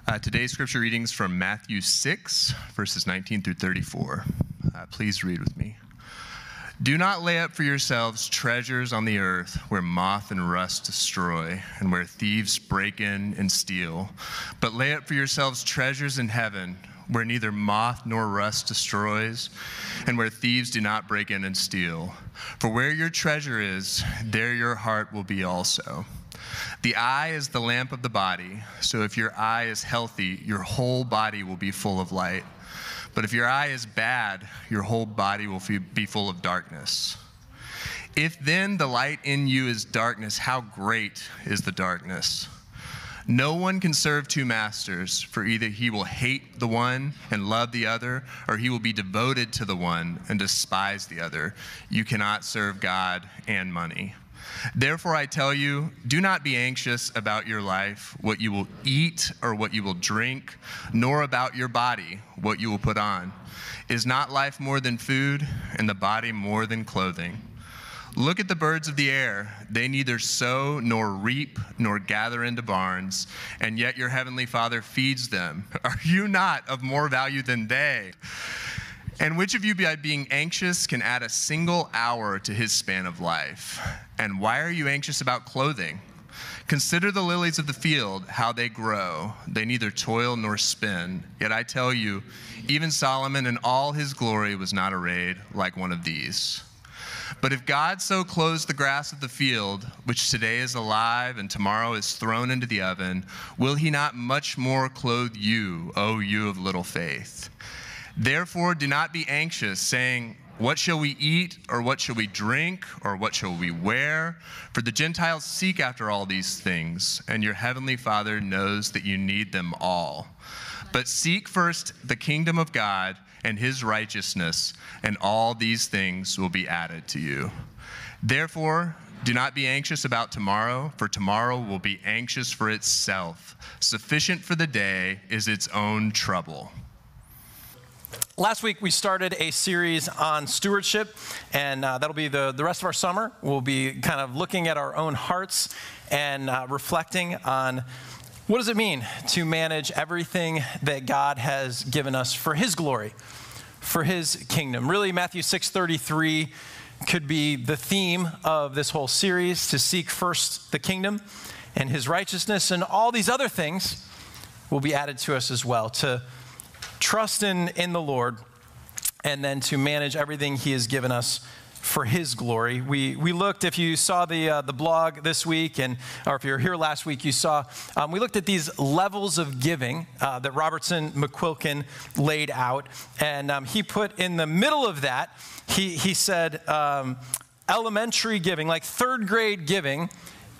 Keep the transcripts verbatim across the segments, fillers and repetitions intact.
Uh, today's scripture readings from Matthew six, verses nineteen through thirty-four. Uh, please read with me. Do not lay up for yourselves treasures on the earth where moth and rust destroy and where thieves break in and steal, but lay up for yourselves treasures in heaven where neither moth nor rust destroys and where thieves do not break in and steal. For where your treasure is, there your heart will be also. The eye is the lamp of the body, so if your eye is healthy, your whole body will be full of light. But if your eye is bad, your whole body will be full of darkness. If then the light in you is darkness, how great is the darkness? No one can serve two masters, for either he will hate the one and love the other, or he will be devoted to the one and despise the other. You cannot serve God and money. Therefore, I tell you, do not be anxious about your life, what you will eat or what you will drink, nor about your body, what you will put on. Is not life more than food, and the body more than clothing? Look at the birds of the air. They neither sow nor reap nor gather into barns, and yet your heavenly Father feeds them. Are you not of more value than they? And which of you, by being anxious, can add a single hour to his span of life? And why are you anxious about clothing? Consider the lilies of the field, how they grow. They neither toil nor spin. Yet I tell you, even Solomon in all his glory was not arrayed like one of these. But if God so clothes the grass of the field, which today is alive and tomorrow is thrown into the oven, will he not much more clothe you, O you of little faith? Therefore, do not be anxious, saying, what shall we eat, or what shall we drink, or what shall we wear? For the Gentiles seek after all these things, and your heavenly Father knows that you need them all. But seek first the kingdom of God and his righteousness, and all these things will be added to you. Therefore, do not be anxious about tomorrow, for tomorrow will be anxious for itself. Sufficient for the day is its own trouble. Last week, we started a series on stewardship, and uh, that'll be the, the rest of our summer. We'll be kind of looking at our own hearts and uh, reflecting on what does it mean to manage everything that God has given us for his glory, for his kingdom. Really, Matthew six thirty-three could be the theme of this whole series, to seek first the kingdom and his righteousness, and all these other things will be added to us as well, to trust in, in the Lord, and then to manage everything he has given us for his glory. We we looked, if you saw the uh, the blog this week, and or if you were here last week, you saw, um, we looked at these levels of giving uh, that Robertson McQuilkin laid out. And um, he put in the middle of that, he, he said um, elementary giving, like third grade giving,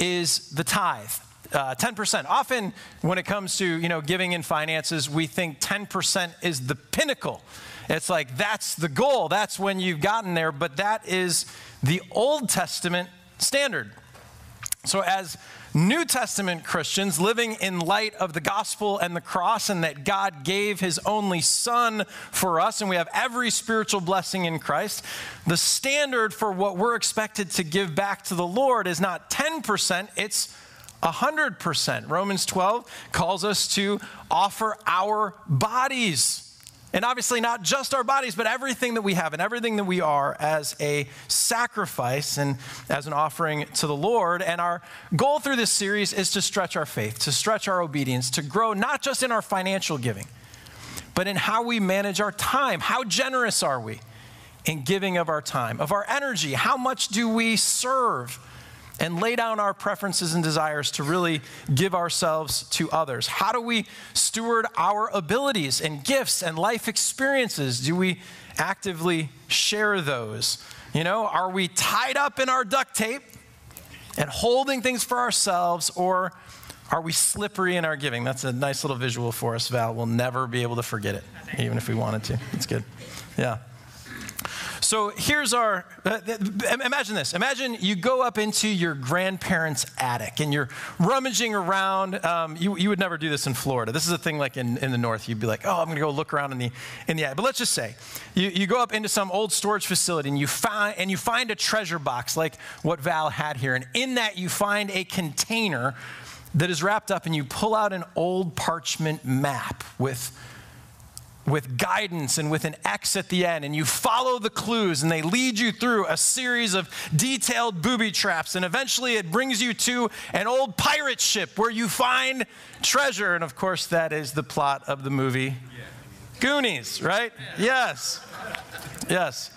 is the tithe. Uh, ten percent. Often when it comes to, you know, giving in finances, we think ten percent is the pinnacle. It's like, that's the goal. That's when you've gotten there. But that is the Old Testament standard. So as New Testament Christians living in light of the gospel and the cross, and that God gave his only son for us, and we have every spiritual blessing in Christ, the standard for what we're expected to give back to the Lord is not ten percent, it's one hundred percent. Romans twelve calls us to offer our bodies. And obviously not just our bodies, but everything that we have and everything that we are as a sacrifice and as an offering to the Lord. And our goal through this series is to stretch our faith, to stretch our obedience, to grow not just in our financial giving, but in how we manage our time. How generous are we in giving of our time, of our energy? How much do we serve and lay down our preferences and desires to really give ourselves to others? How do we steward our abilities and gifts and life experiences? Do we actively share those? You know, are we tied up in our duct tape and holding things for ourselves, or are we slippery in our giving? That's a nice little visual for us, Val. We'll never be able to forget it, even if we wanted to. It's good. Yeah. So here's our, uh, imagine this. Imagine you go up into your grandparents' attic and you're rummaging around. Um, you, you would never do this in Florida. This is a thing like in, in the north. You'd be like, oh, I'm going to go look around in the in the attic. But let's just say you, you go up into some old storage facility and you, find, and you find a treasure box like what Val had here. And in that you find a container that is wrapped up, and you pull out an old parchment map with, with guidance and with an X at the end, and you follow the clues, and they lead you through a series of detailed booby traps, and eventually it brings you to an old pirate ship where you find treasure. And of course, that is the plot of the movie Goonies, right? Yes. Yes.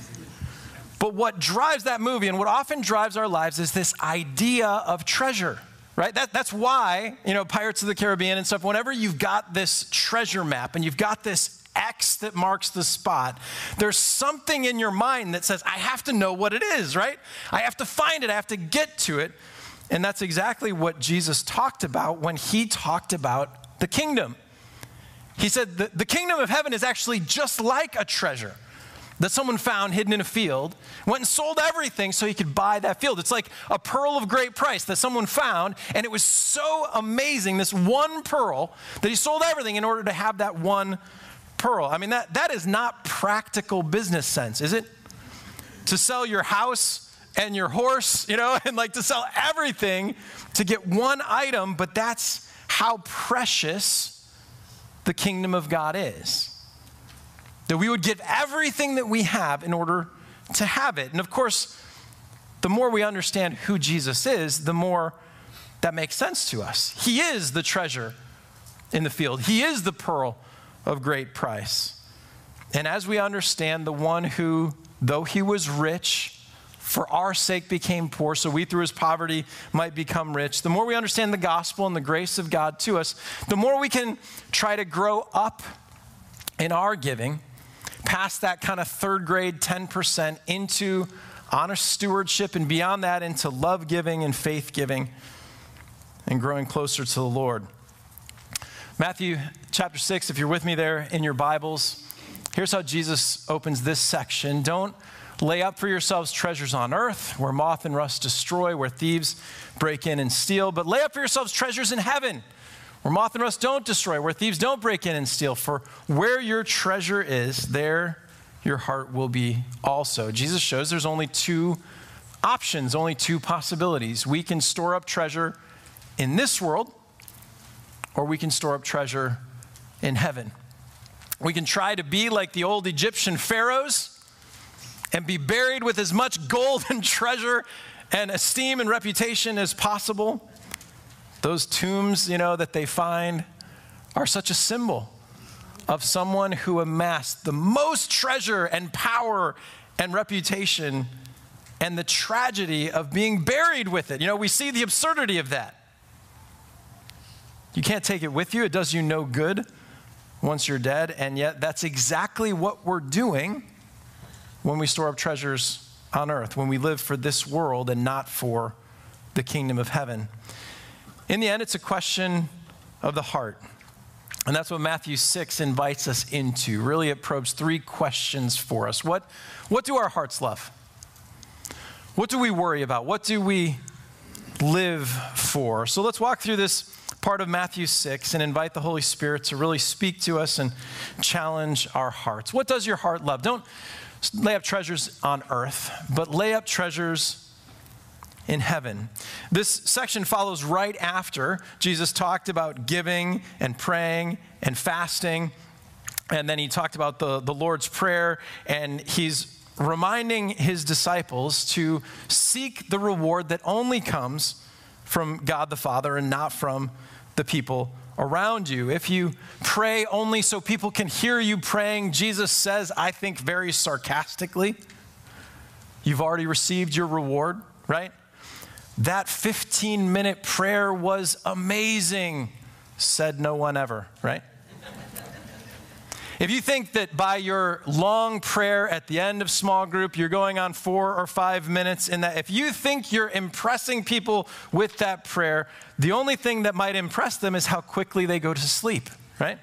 But what drives that movie and what often drives our lives is this idea of treasure, right? That, that's why, you know, Pirates of the Caribbean and stuff, whenever you've got this treasure map and you've got this X that marks the spot, there's something in your mind that says, I have to know what it is, right? I have to find it. I have to get to it. And that's exactly what Jesus talked about when he talked about the kingdom. He said, the, the kingdom of heaven is actually just like a treasure that someone found hidden in a field, went and sold everything so he could buy that field. It's like a pearl of great price that someone found, and it was so amazing, this one pearl, that he sold everything in order to have that one pearl. I mean, that, that is not practical business sense, is it? To sell your house and your horse, you know, and like to sell everything to get one item, but that's how precious the kingdom of God is. That we would give everything that we have in order to have it. And of course, the more we understand who Jesus is, the more that makes sense to us. He is the treasure in the field. He is the pearl of great price. And as we understand the one who, though he was rich, for our sake became poor, so we through his poverty might become rich, the more we understand the gospel and the grace of God to us, the more we can try to grow up in our giving, past that kind of third grade ten percent into honest stewardship, and beyond that into love giving and faith giving and growing closer to the Lord. Matthew chapter six, if you're with me there in your Bibles, here's how Jesus opens this section. Don't lay up for yourselves treasures on earth where moth and rust destroy, where thieves break in and steal, but lay up for yourselves treasures in heaven where moth and rust don't destroy, where thieves don't break in and steal. For where your treasure is, there your heart will be also. Jesus shows there's only two options, only two possibilities. We can store up treasure in this world, or we can store up treasure in heaven. We can try to be like the old Egyptian pharaohs and be buried with as much gold and treasure and esteem and reputation as possible. Those tombs, you know, that they find are such a symbol of someone who amassed the most treasure and power and reputation, and the tragedy of being buried with it. You know, we see the absurdity of that. You can't take it with you. It does you no good once you're dead, and yet that's exactly what we're doing when we store up treasures on earth, when we live for this world and not for the kingdom of heaven. In the end, it's a question of the heart. And that's what Matthew six invites us into. Really, it probes three questions for us. What, what do our hearts love? What do we worry about? What do we live for? So let's walk through this part of Matthew six and invite the Holy Spirit to really speak to us and challenge our hearts. What does your heart love? Don't lay up treasures on earth, but lay up treasures in heaven. This section follows right after Jesus talked about giving and praying and fasting. And then he talked about the, the Lord's Prayer, and he's reminding his disciples to seek the reward that only comes from God the Father and not from the people around you. If you pray only so people can hear you praying, Jesus says, I think very sarcastically, you've already received your reward, right? That fifteen minute prayer was amazing, said no one ever, right? If you think that by your long prayer at the end of small group, you're going on four or five minutes in that, if you think you're impressing people with that prayer, the only thing that might impress them is how quickly they go to sleep, right?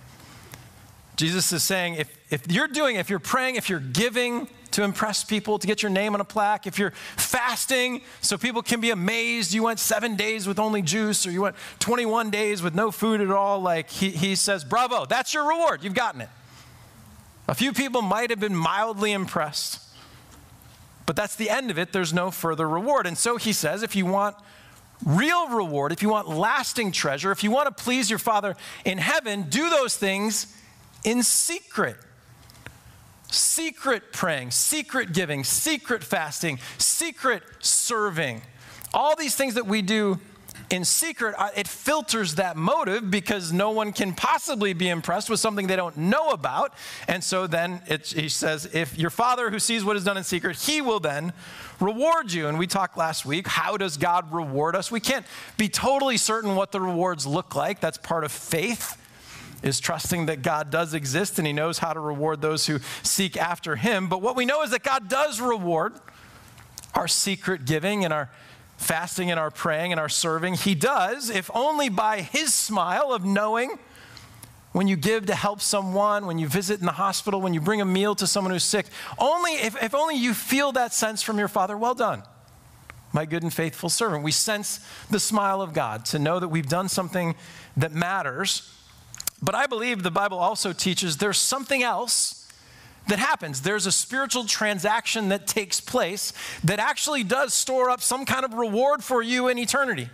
Jesus is saying, if, if you're doing, if you're praying, if you're giving to impress people, to get your name on a plaque, if you're fasting so people can be amazed you went seven days with only juice, or you went twenty-one days with no food at all, like he, he says, bravo, that's your reward, you've gotten it. A few people might have been mildly impressed, but that's the end of it. There's no further reward. And so he says, if you want real reward, if you want lasting treasure, if you want to please your Father in heaven, do those things in secret. Secret praying, secret giving, secret fasting, secret serving. All these things that we do in secret, it filters that motive because no one can possibly be impressed with something they don't know about. And so then it, he says, if your Father who sees what is done in secret, he will then reward you. And we talked last week, how does God reward us? We can't be totally certain what the rewards look like. That's part of faith, is trusting that God does exist and he knows how to reward those who seek after him. But what we know is that God does reward our secret giving and our fasting and our praying and our serving. He does, if only by his smile of knowing when you give to help someone, when you visit in the hospital, when you bring a meal to someone who's sick. Only if, if only you feel that sense from your Father, well done, my good and faithful servant. We sense the smile of God to know that we've done something that matters. But I believe the Bible also teaches there's something else that happens. There's a spiritual transaction that takes place that actually does store up some kind of reward for you in eternity.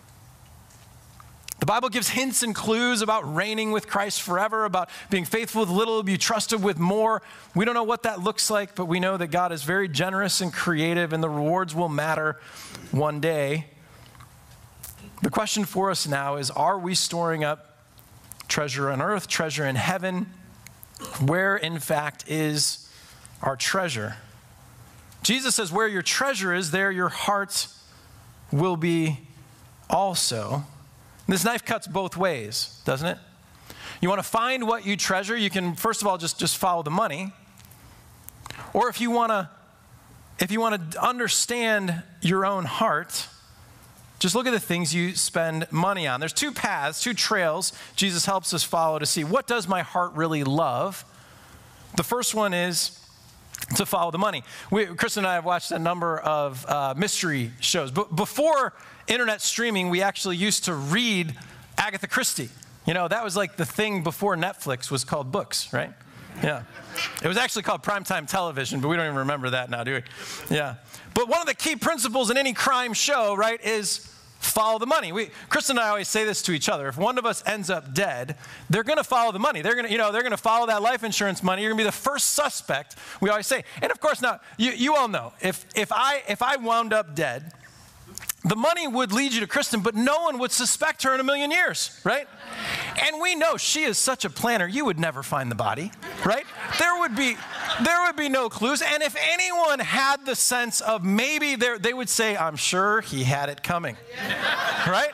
The Bible gives hints and clues about reigning with Christ forever, about being faithful with little, be trusted with more. We don't know what that looks like, but we know that God is very generous and creative, and the rewards will matter one day. The question for us now is, are we storing up treasure on earth, treasure in heaven? Where, in fact, is our treasure? Jesus says, where your treasure is, there your heart will be also. This knife cuts both ways, doesn't it? You want to find what you treasure, you can, first of all, just, just follow the money. Or if you want to, if you want to understand your own heart, just look at the things you spend money on. There's two paths, two trails Jesus helps us follow to see what does my heart really love. The first one is to follow the money. We, Chris and I have watched a number of uh, mystery shows. But before internet streaming, we actually used to read Agatha Christie. You know, that was like the thing before Netflix was called books, right? Yeah. It was actually called primetime television, but we don't even remember that now, do we? Yeah. But one of the key principles in any crime show, right, is follow the money. We, Chris and I always say this to each other. If one of us ends up dead, they're going to follow the money. They're going to, you know, they're going to follow that life insurance money. You're going to be the first suspect, we always say. And of course, now, you, you all know, if, if, I, if I wound up dead, the money would lead you to Kristen, but no one would suspect her in a million years, right? And we know she is such a planner, you would never find the body, right? There would be, there would be no clues. And if anyone had the sense of maybe there, they would say, I'm sure he had it coming, right?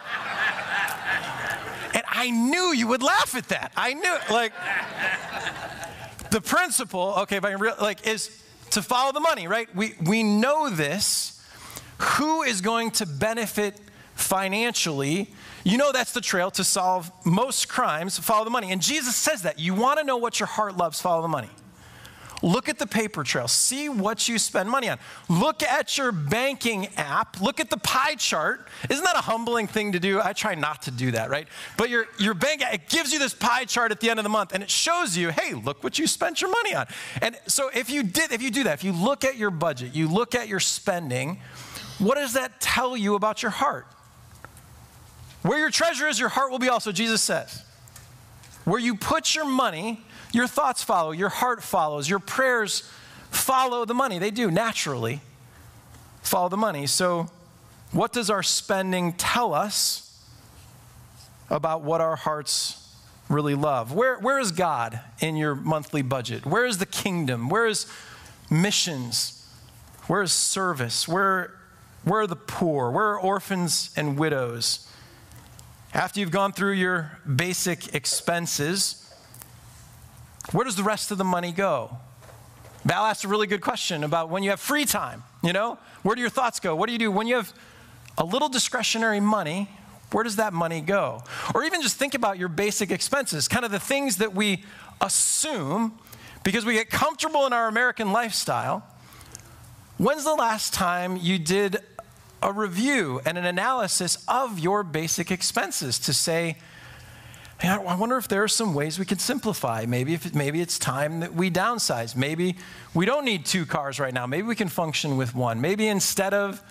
And I knew you would laugh at that. I knew, like, the principle, okay, if I can real, like, is to follow the money, right? We, we know this. Who is going to benefit financially? You know that's the trail to solve most crimes, follow the money. And Jesus says that. You want to know what your heart loves, follow the money. Look at the paper trail. See what you spend money on. Look at your banking app. Look at the pie chart. Isn't that a humbling thing to do? I try not to do that, right? But your, your bank, it gives you this pie chart at the end of the month, and it shows you, hey, look what you spent your money on. And so if you did, if you do that, if you look at your budget, you look at your spending, what does that tell you about your heart? Where your treasure is, your heart will be also, Jesus says. Where you put your money, your thoughts follow, your heart follows, your prayers follow the money. They do, naturally follow the money. So what does our spending tell us about what our hearts really love? Where, where is God in your monthly budget? Where is the kingdom? Where is missions? Where is service? Where Where are the poor? Where are orphans and widows? After you've gone through your basic expenses, where does the rest of the money go? Val asked a really good question about when you have free time, you know? Where do your thoughts go? What do you do when you have a little discretionary money? Where does that money go? Or even just think about your basic expenses, kind of the things that we assume because we get comfortable in our American lifestyle. When's the last time you did a review and an analysis of your basic expenses to say, hey, I wonder if there are some ways we could simplify. Maybe if it, maybe it's time that we downsize. Maybe we don't need two cars right now. Maybe we can function with one. Maybe instead of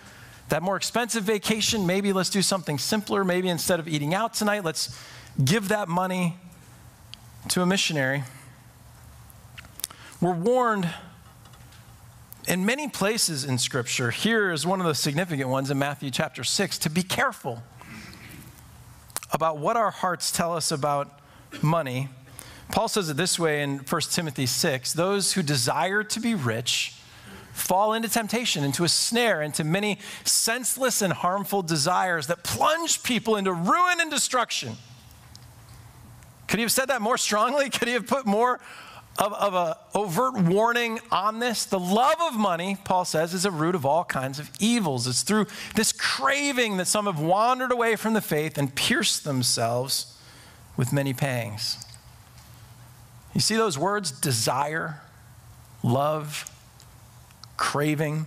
That more expensive vacation, maybe let's do something simpler. Maybe instead of eating out tonight, let's give that money to a missionary. We're warned in many places in Scripture. Here is one of the significant ones in Matthew chapter six, to be careful about what our hearts tell us about money. Paul says it this way in First Timothy six, those who desire to be rich fall into temptation, into a snare, into many senseless and harmful desires that plunge people into ruin and destruction. Could he have said that more strongly? Could he have put more of, of an overt warning on this? The love of money, Paul says, is a root of all kinds of evils. It's through this craving that some have wandered away from the faith and pierced themselves with many pangs. You see those words? Desire, love, craving.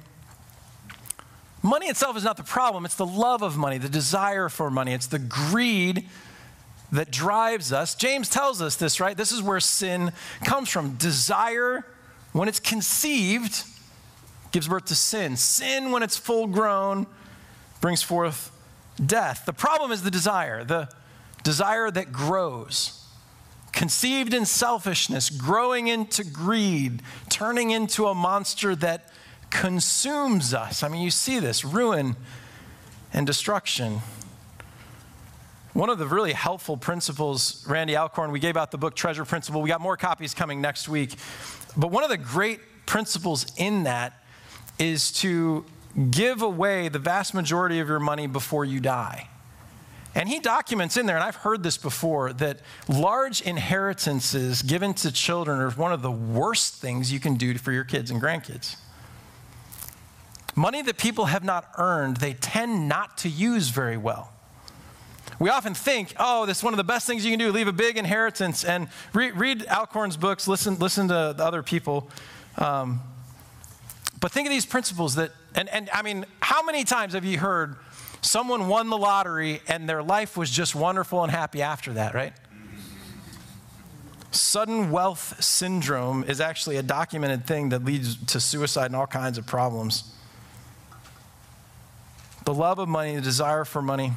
Money itself is not the problem. It's the love of money, the desire for money. It's the greed that drives us. James tells us this, right? This is where sin comes from. Desire, when it's conceived, gives birth to sin. Sin, when it's full grown, brings forth death. The problem is the desire, the desire that grows. Conceived in selfishness, growing into greed, turning into a monster that consumes us. I mean, you see this, ruin and destruction. One of the really helpful principles, Randy Alcorn, we gave out the book Treasure Principle. We got more copies coming next week. But one of the great principles in that is to give away the vast majority of your money before you die. And he documents in there, and I've heard this before, that large inheritances given to children are one of the worst things you can do for your kids and grandkids. Money that people have not earned, they tend not to use very well. We often think, oh, this is one of the best things you can do, leave a big inheritance. And read, read Alcorn's books, listen, listen to the other people. Um, but think of these principles that, and, and I mean, how many times have you heard someone won the lottery and their life was just wonderful and happy after that, right? Sudden wealth syndrome is actually a documented thing that leads to suicide and all kinds of problems. The love of money, the desire for money.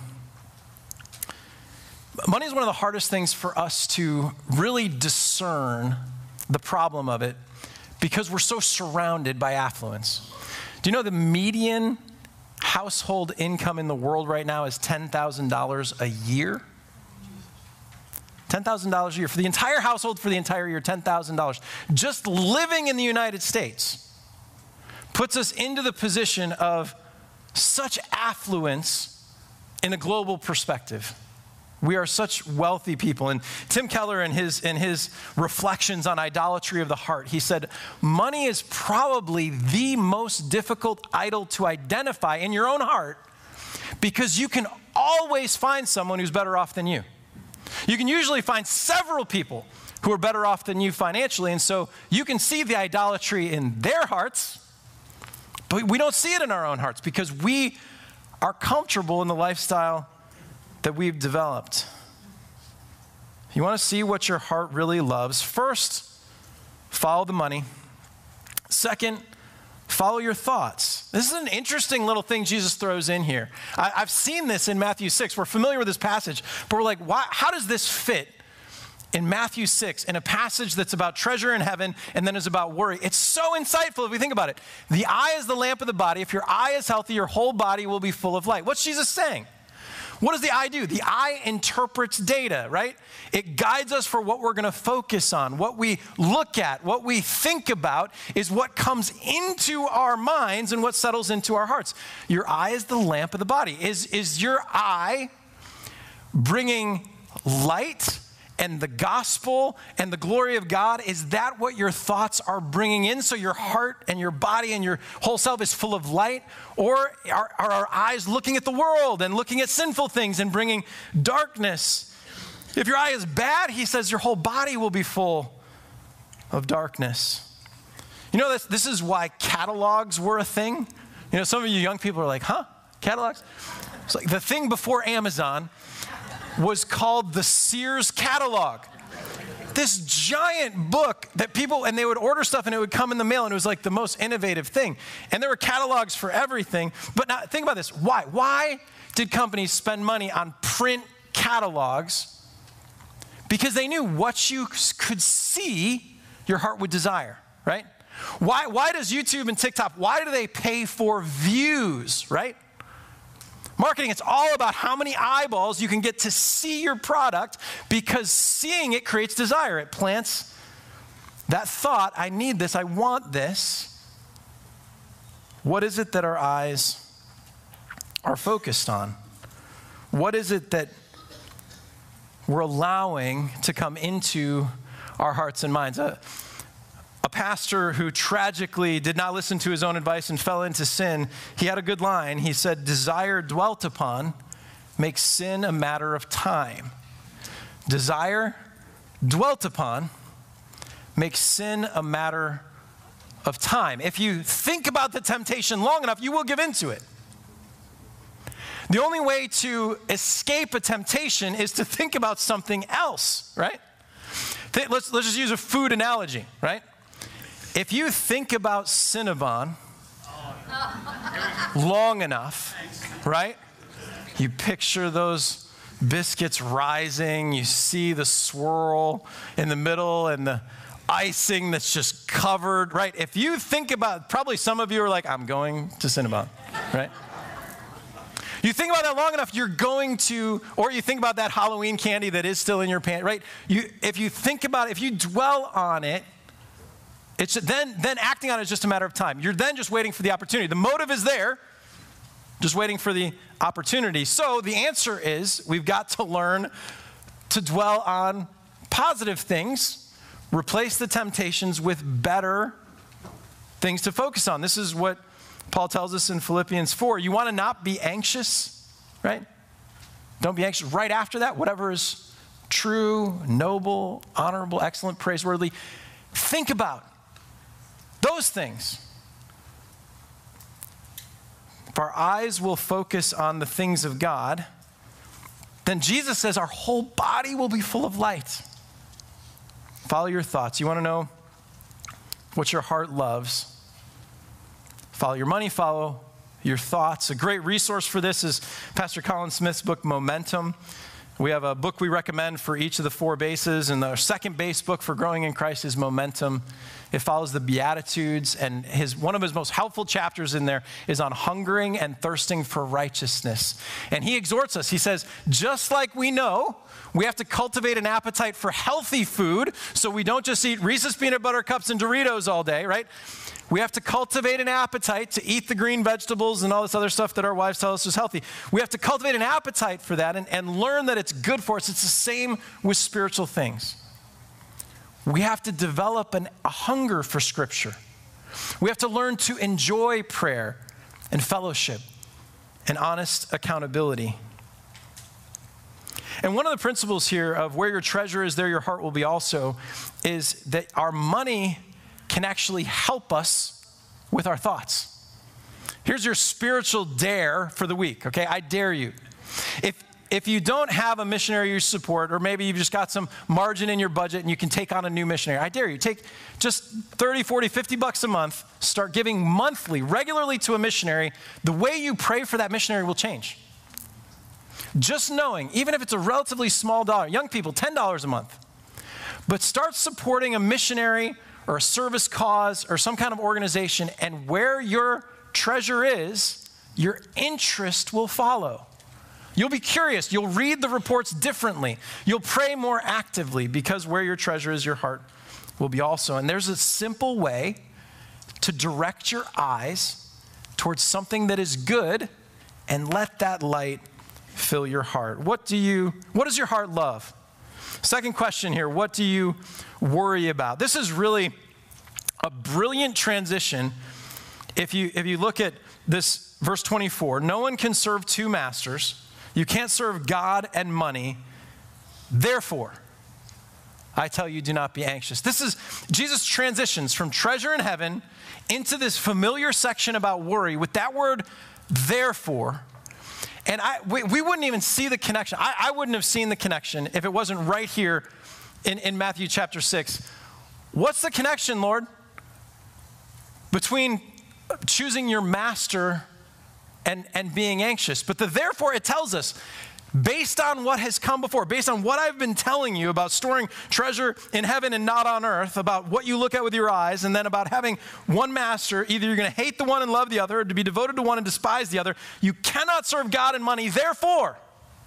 Money is one of the hardest things for us to really discern the problem of it because we're so surrounded by affluence. Do you know the median household income in the world right now is ten thousand dollars a year? ten thousand dollars a year. For the entire household, for the entire year, ten thousand dollars. Just living in the United States puts us into the position of such affluence in a global perspective. We are such wealthy people. And Tim Keller, in his, in his reflections on idolatry of the heart, he said, money is probably the most difficult idol to identify in your own heart because you can always find someone who's better off than you. You can usually find several people who are better off than you financially, and so you can see the idolatry in their hearts, but we don't see it in our own hearts because we are comfortable in the lifestyle that we've developed. You want to see what your heart really loves? First, follow the money. Second, follow your thoughts. This is an interesting little thing Jesus throws in here. I, I've seen this in Matthew six. We're familiar with this passage, but we're like, why, how does this fit in Matthew six, in a passage that's about treasure in heaven and then is about worry? It's so insightful if we think about it. The eye is the lamp of the body. If your eye is healthy, your whole body will be full of light. What's Jesus saying? What does the eye do? The eye interprets data, right? It guides us for what we're going to focus on. What we look at, what we think about is what comes into our minds and what settles into our hearts. Your eye is the lamp of the body. Is, is your eye bringing light and the gospel and the glory of God? Is that what your thoughts are bringing in? So your heart and your body and your whole self is full of light? Or are, are our eyes looking at the world and looking at sinful things and bringing darkness? If your eye is bad, he says your whole body will be full of darkness. You know, this, this is why catalogs were a thing. You know, some of you young people are like, huh? Catalogs? It's like the thing before Amazon was called the Sears catalog. this giant book that people, and they would order stuff and it would come in the mail, and it was like the most innovative thing. And there were catalogs for everything. But now think about this. Why? Why did companies spend money on print catalogs? Because they knew what you could see, your heart would desire, right? Why, why does YouTube and TikTok, why do they pay for views, right? Marketing, it's all about how many eyeballs you can get to see your product, because seeing it creates desire. It plants that thought, I need this, I want this. What is it that our eyes are focused on? What is it that we're allowing to come into our hearts and minds? A, a pastor who tragically did not listen to his own advice and fell into sin, he had a good line. He said, desire dwelt upon makes sin a matter of time. Desire dwelt upon makes sin a matter of time. If you think about the temptation long enough, you will give into it. The only way to escape a temptation is to think about something else, right? Let's, let's just use a food analogy, right? If you think about Cinnabon long enough, right? You picture those biscuits rising, you see the swirl in the middle and the icing that's just covered, right? If you think about, probably some of you are like, I'm going to Cinnabon, right? You think about that long enough, you're going to, or you think about that Halloween candy that is still in your pantry, right? You, if you think about it, if you dwell on it, it's then, then acting on it is just a matter of time. You're then just waiting for the opportunity. The motive is there, just waiting for the opportunity. So the answer is we've got to learn to dwell on positive things, replace the temptations with better things to focus on. This is what Paul tells us in Philippians four. You want to not be anxious, right? Don't be anxious. Right after that, whatever is true, noble, honorable, excellent, praiseworthy, think about those things. If our eyes will focus on the things of God, then Jesus says our whole body will be full of light. Follow your thoughts. You want to know what your heart loves? Follow your money, follow your thoughts. A great resource for this is Pastor Colin Smith's book, Momentum. We have a book we recommend for each of the four bases, and our second base book for growing in Christ is Momentum. It follows the Beatitudes, and his one of his most helpful chapters in there is on hungering and thirsting for righteousness. And he exhorts us. He says, just like we know we have to cultivate an appetite for healthy food so we don't just eat Reese's peanut butter cups and Doritos all day, right? We have to cultivate an appetite to eat the green vegetables and all this other stuff that our wives tell us is healthy. We have to cultivate an appetite for that and, and learn that it's good for us. It's the same with spiritual things. We have to develop an, a hunger for Scripture. We have to learn to enjoy prayer and fellowship and honest accountability. And one of the principles here of where your treasure is, there your heart will be also, is that our money can actually help us with our thoughts. Here's your spiritual dare for the week, okay? I dare you. If if you don't have a missionary you support, or maybe you've just got some margin in your budget and you can take on a new missionary, I dare you. Take just thirty, forty, fifty bucks a month, start giving monthly, regularly to a missionary. The way you pray for that missionary will change. Just knowing, even if it's a relatively small dollar, young people, ten dollars a month, but start supporting a missionary or a service cause or some kind of organization, and where your treasure is, your interest will follow. You'll be curious. You'll read the reports differently. You'll pray more actively, because where your treasure is, your heart will be also. And there's a simple way to direct your eyes towards something that is good and let that light fill your heart. What do you, what does your heart love? Second question here, what do you worry about? This is really a brilliant transition. If you, if you look at this verse twenty-four, no one can serve two masters. You can't serve God and money. Therefore, I tell you, do not be anxious. This is, Jesus transitions from treasure in heaven into this familiar section about worry with that word, therefore. And I, we, we wouldn't even see the connection. I, I wouldn't have seen the connection if it wasn't right here in, in Matthew chapter six, what's the connection, Lord, between choosing your master and, and being anxious? But the therefore, it tells us, based on what has come before, based on what I've been telling you about storing treasure in heaven and not on earth, about what you look at with your eyes, and then about having one master, either you're going to hate the one and love the other, or to be devoted to one and despise the other. You cannot serve God and money. Therefore,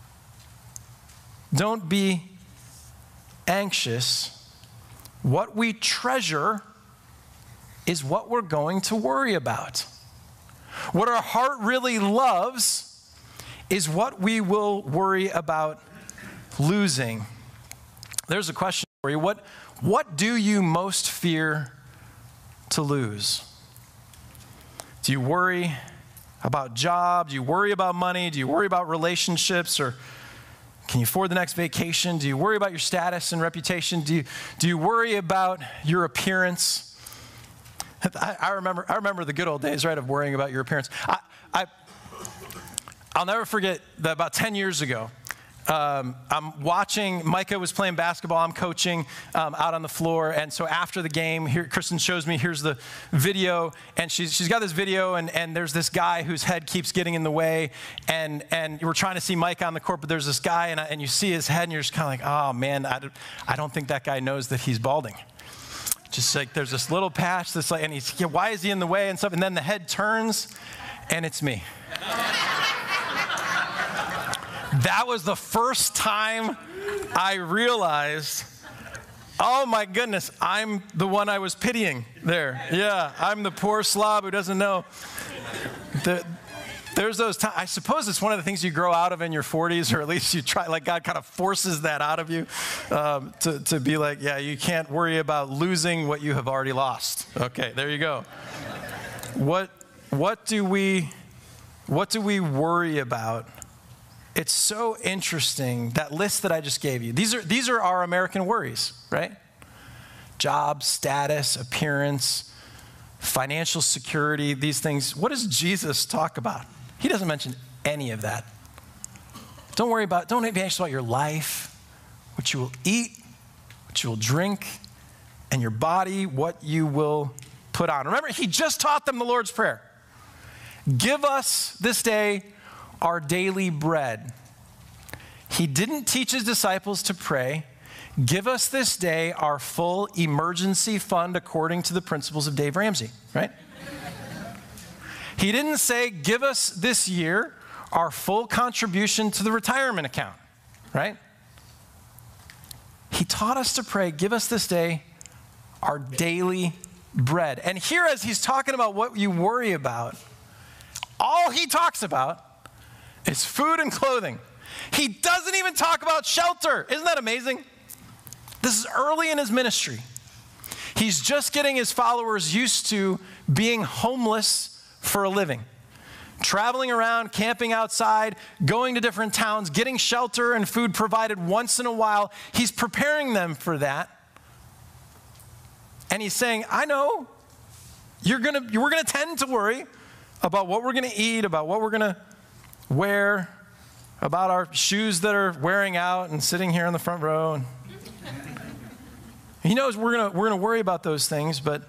don't be anxious. What we treasure is what we're going to worry about. What our heart really loves is what we will worry about losing. There's a question for you. What, what do you most fear to lose? Do you worry about job? Do you worry about money? Do you worry about relationships? Or can you afford the next vacation? Do you worry about your status and reputation? Do you, do you worry about your appearance? I, I remember I remember the good old days, right, of worrying about your appearance. I, I I'll never forget that about ten years ago, um, I'm watching, Micah was playing basketball, I'm coaching um, out on the floor, and so after the game, here, Kristen shows me, here's the video, and she's, she's got this video, and, and there's this guy whose head keeps getting in the way, and, and we're trying to see Micah on the court, but there's this guy, and, I, and you see his head, and you're just kind of like, oh man, I don't, I don't think that guy knows that he's balding. Just like there's this little patch that's like, and he's, yeah, why is he in the way and stuff, and then the head turns, and it's me. That was the first time I realized, oh my goodness, I'm the one I was pitying there. Yeah, I'm the poor slob who doesn't know. The, there's those times, I suppose it's one of the things you grow out of in your forties, or at least you try, like God kind of forces that out of you um, to, to be like, yeah, you can't worry about losing what you have already lost. Okay, there you go. What, what do we, what do we worry about? It's so interesting, that list that I just gave you. These are, these are our American worries, right? Job, status, appearance, financial security, these things. What does Jesus talk about? He doesn't mention any of that. Don't worry about, don't be anxious about your life, what you will eat, what you will drink, and your body, what you will put on. Remember, he just taught them the Lord's Prayer. Give us this day our daily bread. He didn't teach his disciples to pray, give us this day our full emergency fund according to the principles of Dave Ramsey, right? He didn't say, give us this year our full contribution to the retirement account, right? He taught us to pray, give us this day our daily bread. And here, as he's talking about what you worry about, all he talks about is food and clothing. He doesn't even talk about shelter. Isn't that amazing? This is early in his ministry. He's just getting his followers used to being homeless for a living. Traveling around, camping outside, going to different towns, getting shelter and food provided once in a while. He's preparing them for that. And he's saying, I know you're gonna, we're going to tend to worry about what we're going to eat, about what we're going to wear, about our shoes that are wearing out and sitting here in the front row. And he knows we're going we're going to worry about those things, but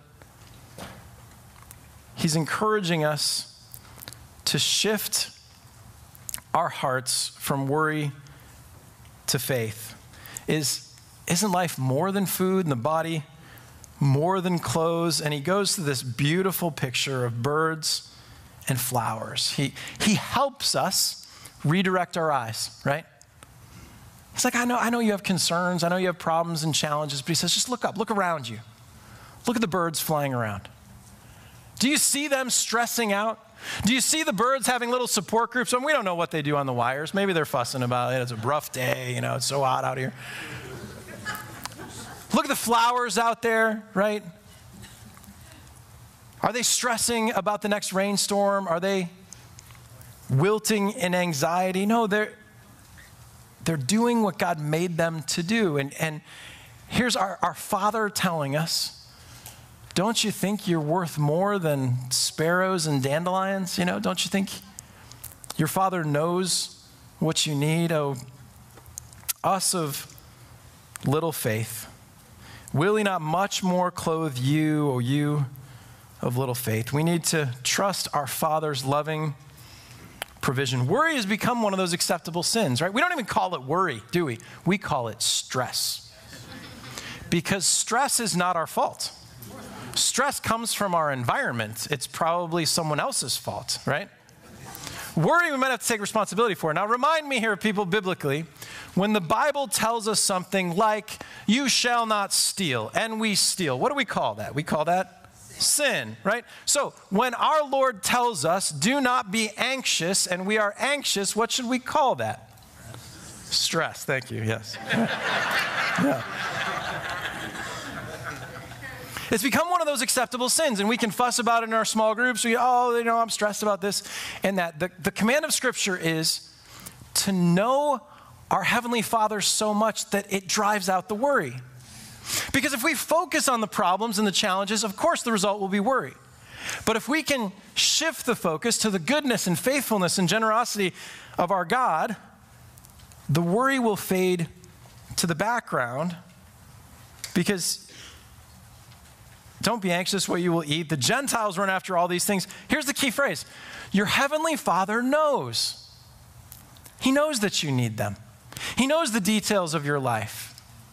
he's encouraging us to shift our hearts from worry to faith. Is, isn't life more than food and the body, more than clothes? And he goes to this beautiful picture of birds and flowers. He, he helps us redirect our eyes, right? He's like, I know, I know you have concerns. I know you have problems and challenges, but he says, just look up, look around you. Look at the birds flying around. Do you see them stressing out? Do you see the birds having little support groups? I mean, we don't know what they do on the wires. Maybe they're fussing about it. It's a rough day, you know, it's so hot out here. Look at the flowers out there, right? Are they stressing about the next rainstorm? Are they wilting in anxiety? No, they're, they're doing what God made them to do. And, and here's our, our Father telling us, don't you think you're worth more than sparrows and dandelions? You know, don't you think your Father knows what you need? Oh, us of little faith? Will he not much more clothe you, O you of little faith? We need to trust our Father's loving provision. Worry has become one of those acceptable sins, right? We don't even call it worry, do we? We call it stress. Because stress is not our fault. Stress comes from our environment. It's probably someone else's fault, right? Worry we might have to take responsibility for. Now remind me here, people, biblically, when the Bible tells us something like, you shall not steal, and we steal, what do we call that? We call that sin, right? So when our Lord tells us, do not be anxious, and we are anxious, what should we call that? Stress, thank you, yes. Yeah. It's become one of those acceptable sins, and we can fuss about it in our small groups. We, oh, you know, I'm stressed about this and that. The, the command of Scripture is to know our Heavenly Father so much that it drives out the worry. Because if we focus on the problems and the challenges, of course the result will be worry. But if we can shift the focus to the goodness and faithfulness and generosity of our God, the worry will fade to the background. Because don't be anxious what you will eat. The Gentiles run after all these things. Here's the key phrase. Your Heavenly Father knows. He knows that you need them. He knows the details of your life.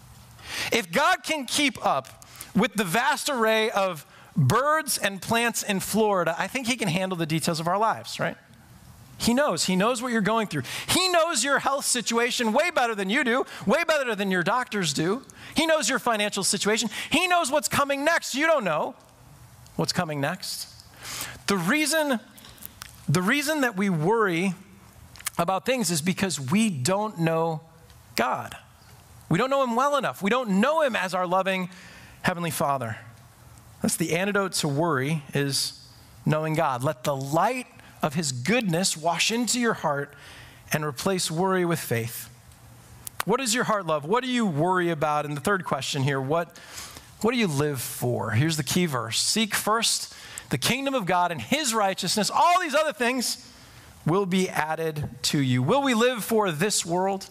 If God can keep up with the vast array of birds and plants in Florida, I think he can handle the details of our lives, right? He knows. He knows what you're going through. He knows your health situation way better than you do, way better than your doctors do. He knows your financial situation. He knows what's coming next. You don't know what's coming next. The reason, the reason that we worry about things is because we don't know God. We don't know him well enough. We don't know him as our loving Heavenly Father. That's the antidote to worry, is knowing God. Let the light of his goodness wash into your heart and replace worry with faith. What does your heart love? What do you worry about? And the third question here, what, what do you live for? Here's the key verse. Seek first the kingdom of God and his righteousness. All these other things will be added to you. Will we live for this world?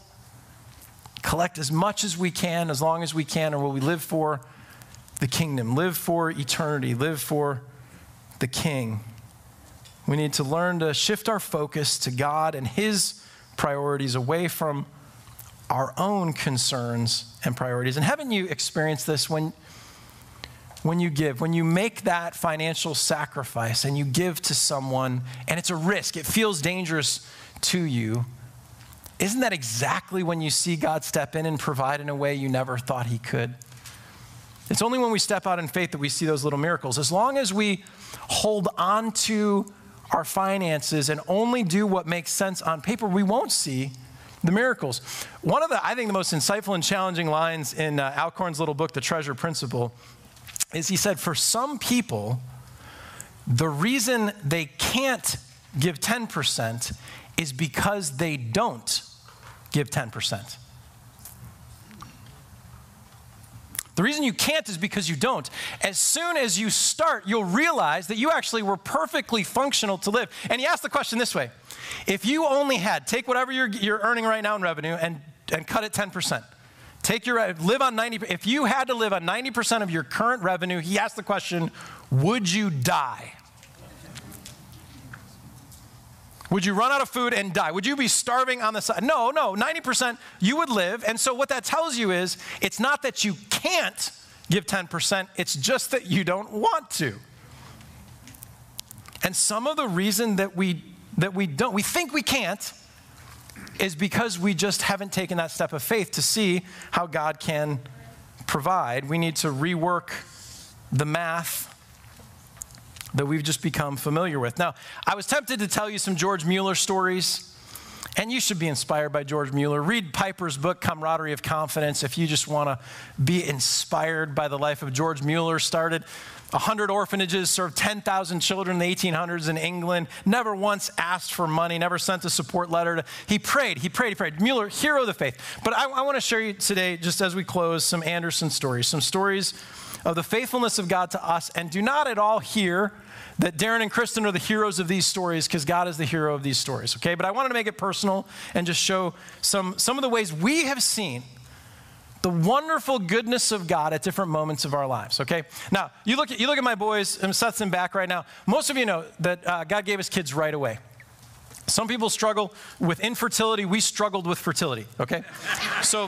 Collect as much as we can, as long as we can, or will we live for the kingdom? Live for eternity. Live for the King. We need to learn to shift our focus to God and his priorities away from our own concerns and priorities. And haven't you experienced this when, when you give, when you make that financial sacrifice and you give to someone and it's a risk, it feels dangerous to you? Isn't that exactly when you see God step in and provide in a way you never thought he could? It's only when we step out in faith that we see those little miracles. As long as we hold on to our finances and only do what makes sense on paper, we won't see the miracles. One of the, I think, the most insightful and challenging lines in uh, Alcorn's little book, The Treasure Principle, is he said, for some people, the reason they can't give ten percent is because they don't give ten percent. The reason you can't is because you don't. As soon as you start, you'll realize that you actually were perfectly functional to live. And he asked the question this way. If you only had, take whatever you're, you're earning right now in revenue and, and cut it ten percent. Take your, live on ninety, if you had to live on ninety percent of your current revenue, he asked the question, would you die? Would you run out of food and die? Would you be starving on the side? No, no, ninety percent you would live. And so what that tells you is it's not that you can't give ten percent, it's just that you don't want to. And some of the reason that we that we don't, we think we can't, is because we just haven't taken that step of faith to see how God can provide. We need to rework the math that we've just become familiar with. Now, I was tempted to tell you some George Mueller stories, and you should be inspired by George Mueller. Read Piper's book, Camaraderie of Confidence, if you just want to be inspired by the life of George Mueller. Started one hundred orphanages, served ten thousand children in the eighteen hundreds in England, never once asked for money, never sent a support letter. To, he prayed, he prayed, he prayed. Mueller, hero of the faith. But I, I want to share you today, just as we close, some Anderson stories, some stories of the faithfulness of God to us. And do not at all hear that Darren and Kristen are the heroes of these stories, because God is the hero of these stories, okay? But I wanted to make it personal and just show some, some of the ways we have seen the wonderful goodness of God at different moments of our lives, okay? Now, you look at, you look at my boys, and Seth's in back right now. Most of you know that uh, God gave us kids right away. Some people struggle with infertility. We struggled with fertility, okay? So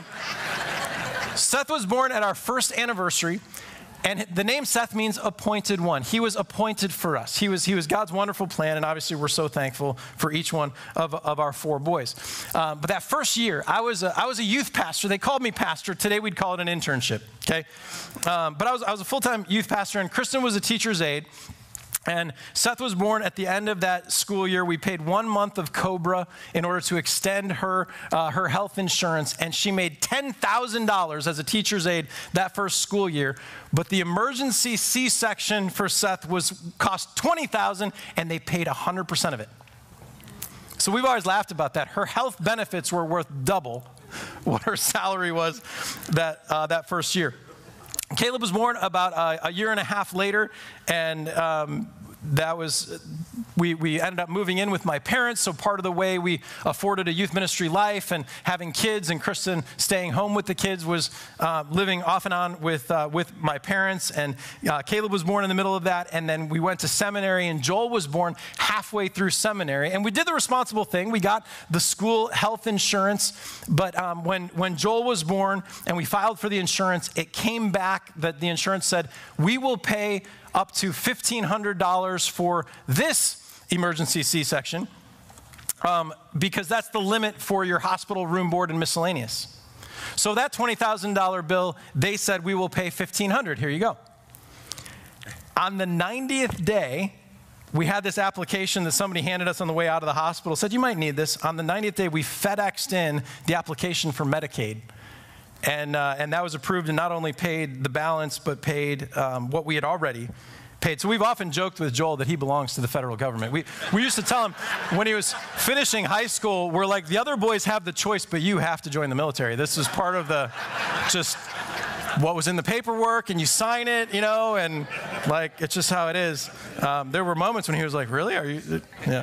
Seth was born at our first anniversary, and the name Seth means appointed one. He was appointed for us. He was, he was God's wonderful plan, and obviously we're so thankful for each one of, of our four boys. Um, but that first year, I was, a, I was a youth pastor. They called me pastor. Today we'd call it an internship, okay? Um, but I was, I was a full-time youth pastor, and Kristen was a teacher's aide. And Seth was born at the end of that school year. We paid one month of COBRA in order to extend her, uh, her health insurance, and she made ten thousand dollars as a teacher's aide that first school year. But the emergency C-section for Seth was cost twenty thousand dollars, and they paid one hundred percent of it. So we've always laughed about that. Her health benefits were worth double what her salary was that, uh, that first year. Caleb was born about a, a year and a half later, and um, that was, we, we ended up moving in with my parents, so part of the way we afforded a youth ministry life and having kids and Kristen staying home with the kids was uh, living off and on with, uh, with my parents, and uh, Caleb was born in the middle of that, and then we went to seminary, and Joel was born halfway through seminary, and we did the responsible thing. We got the school health insurance, but um, when, when Joel was born and we filed for the insurance, it came back that the insurance said, we will pay up to fifteen hundred dollars for this emergency C-section um, because that's the limit for your hospital room, board, and miscellaneous. So that twenty thousand dollars bill, they said, we will pay fifteen hundred dollars. Here you go. On the ninetieth day, we had this application that somebody handed us on the way out of the hospital, said, you might need this. On the ninetieth day, we FedExed in the application for Medicaid. And, uh, and that was approved and not only paid the balance, but paid um, what we had already paid. So we've often joked with Joel that he belongs to the federal government. We, we used to tell him when he was finishing high school, we're like, the other boys have the choice, but you have to join the military. This is part of the, just what was in the paperwork, and you sign it, you know, and like, it's just how it is. Um, there were moments when he was like, really? Are you? Yeah.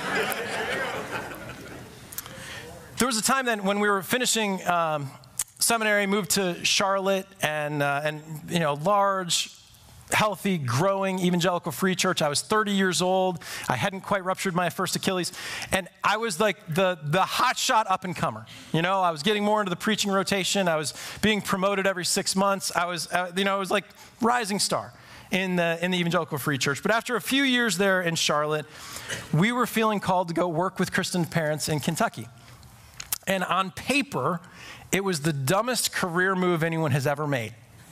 There was a time then when we were finishing um, seminary, moved to Charlotte, and, uh, and you know, large, healthy, growing evangelical free church. I was thirty years old. I hadn't quite ruptured my first Achilles. And I was like the, the hotshot up-and-comer. You know, I was getting more into the preaching rotation. I was being promoted every six months. I was, uh, you know, I was like rising star in the, in the evangelical free church. But after a few years there in Charlotte, we were feeling called to go work with Kristen's parents in Kentucky. And on paper, it was the dumbest career move anyone has ever made.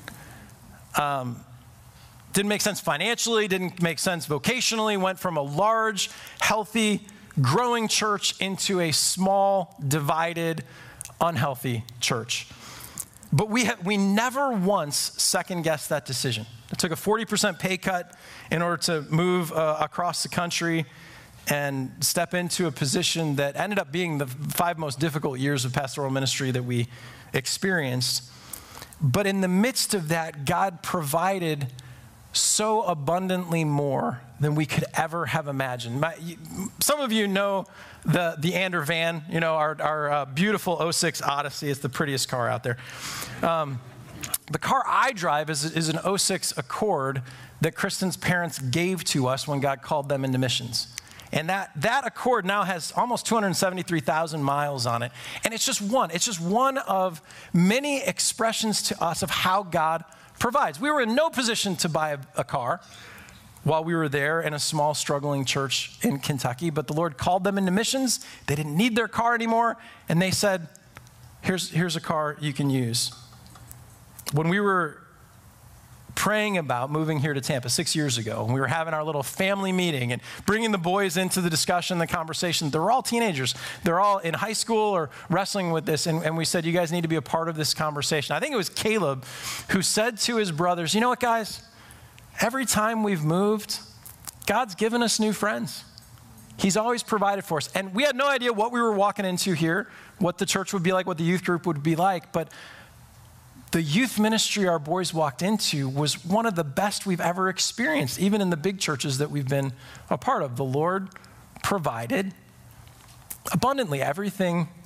Um, didn't make sense financially, didn't make sense vocationally, went from a large, healthy, growing church into a small, divided, unhealthy church. But we, ha- we never once second-guessed that decision. I took a forty percent pay cut in order to move uh, across the country and step into a position that ended up being the five most difficult years of pastoral ministry that we experienced. But in the midst of that, God provided so abundantly more than we could ever have imagined. My, some of you know the, the Ander van, you know, our, our uh, beautiful oh six Odyssey. It's the prettiest car out there. Um, the car I drive is, is an oh six Accord that Kristen's parents gave to us when God called them into missions. And that, that Accord now has almost two hundred seventy-three thousand miles on it. And it's just one. It's just one of many expressions to us of how God provides. We were in no position to buy a, a car while we were there in a small, struggling church in Kentucky. But the Lord called them into missions. They didn't need their car anymore. And they said, here's, here's a car you can use. When we were praying about moving here to Tampa six years ago, and we were having our little family meeting and bringing the boys into the discussion, the conversation. They're all teenagers. They're all in high school or wrestling with this, and, and we said, you guys need to be a part of this conversation. I think it was Caleb who said to his brothers, you know what, guys? Every time we've moved, God's given us new friends. He's always provided for us. And we had no idea what we were walking into here, what the church would be like, what the youth group would be like, but the youth ministry our boys walked into was one of the best we've ever experienced, even in the big churches that we've been a part of. The Lord provided abundantly everything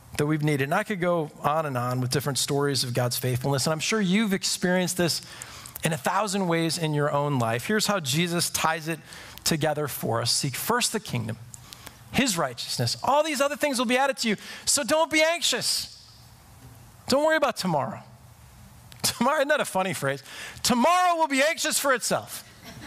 that we've needed. And I could go on and on with different stories of God's faithfulness, and I'm sure you've experienced this in a thousand ways in your own life. Here's how Jesus ties it together for us. Seek first the kingdom, his righteousness. All these other things will be added to you, so don't be anxious. Don't worry about tomorrow. Tomorrow, isn't that a funny phrase? Tomorrow will be anxious for itself.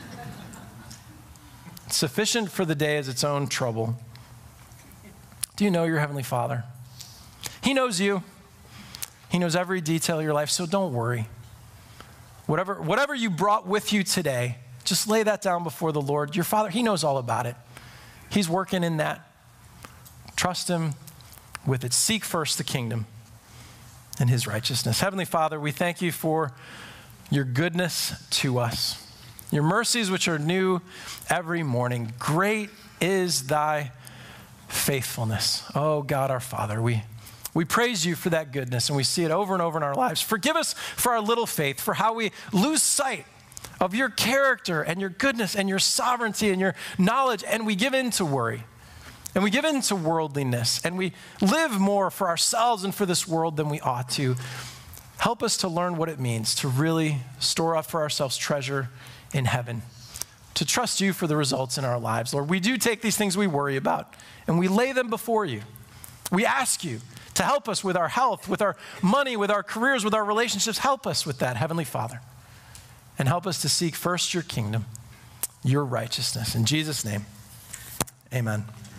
Sufficient for the day is its own trouble. Do you know your Heavenly Father? He knows you. He knows every detail of your life, so don't worry. Whatever, whatever you brought with you today, just lay that down before the Lord. Your Father, he knows all about it. He's working in that. Trust him with it. Seek first the kingdom and his righteousness. Heavenly Father, we thank you for your goodness to us, your mercies which are new every morning. Great is thy faithfulness. Oh God, our Father, we, we praise you for that goodness, and we see it over and over in our lives. Forgive us for our little faith, for how we lose sight of your character and your goodness and your sovereignty and your knowledge, and we give in to worry. And we give in to worldliness, and we live more for ourselves and for this world than we ought to. Help us to learn what it means to really store up for ourselves treasure in heaven, to trust you for the results in our lives. Lord, we do take these things we worry about, and we lay them before you. We ask you to help us with our health, with our money, with our careers, with our relationships. Help us with that, Heavenly Father, and help us to seek first your kingdom, your righteousness. In Jesus' name, amen.